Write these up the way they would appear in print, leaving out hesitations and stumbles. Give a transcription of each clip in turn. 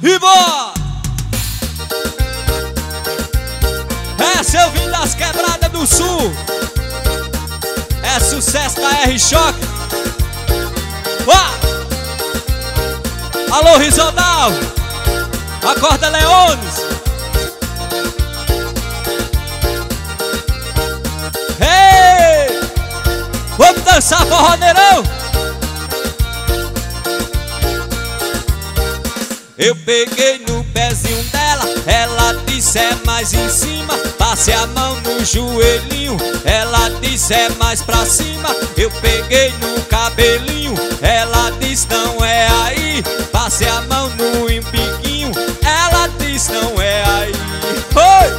E bora! Essa eu vim das quebradas do sul. É sucesso da R-Choque. Alô, Risodal. Acorda, Leones. Ei! Vamos dançar forró, Neirão. Eu peguei no pezinho dela, ela disse é mais em cima. Passei a mão no joelhinho, ela disse é mais pra cima. Eu peguei no cabelinho, ela disse não é aí. Passei a mão no umbiguinho, ela disse não é aí. Oi!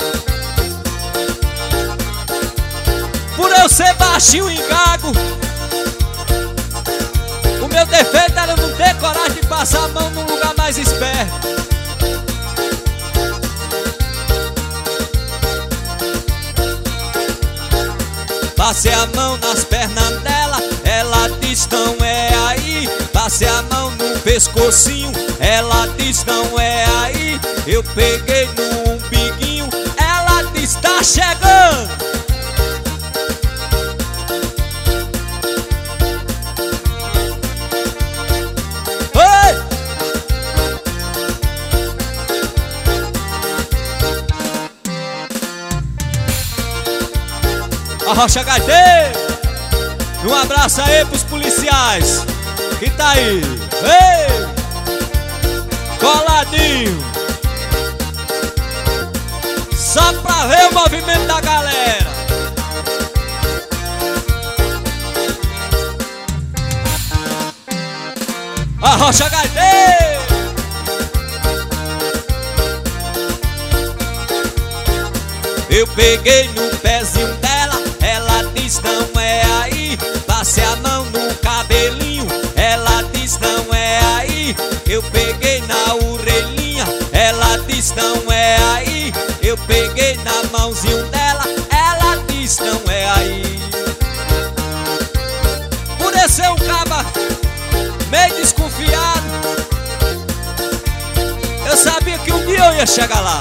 Por eu ser baixinho e gago, o meu defeito era não ter coragem de passar a mão num lugar mais esperto. Passei a mão nas pernas dela, ela disse não é aí. Passei a mão no pescocinho, ela disse não é aí. Eu peguei no umbiguinho, ela disse tá chegando. Arrocha Gaiteiro. Um abraço aí pros policiais que tá aí. Ei! Coladinho. Só pra ver o movimento da galera. Arrocha Gaiteiro. Eu peguei no pezinho dela, ela disse não é aí. Passei a mão no cabelinho, ela disse não é aí. Eu peguei na orelhinha, ela disse não é aí. Eu peguei na mãozinha dela, ela disse não é aí. Por eu ser um caba meio desconfiado, eu sabia que um dia eu ia chegar lá.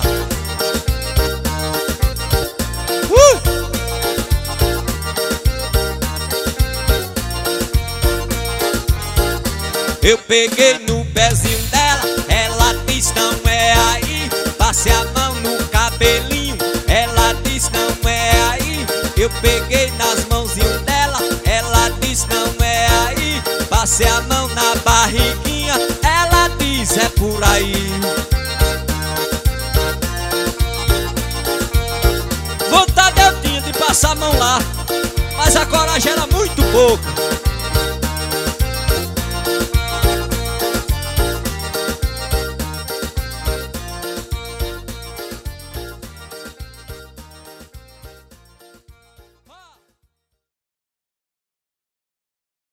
Eu peguei no pezinho dela, ela disse não é aí. Passei a mão no cabelinho, ela disse não é aí. Eu peguei nas mãozinhas dela, ela disse não é aí. Passei a mão na barriguinha, ela disse é por aí. Vontade eu tinha de passar a mão lá, mas a coragem era muito pouca.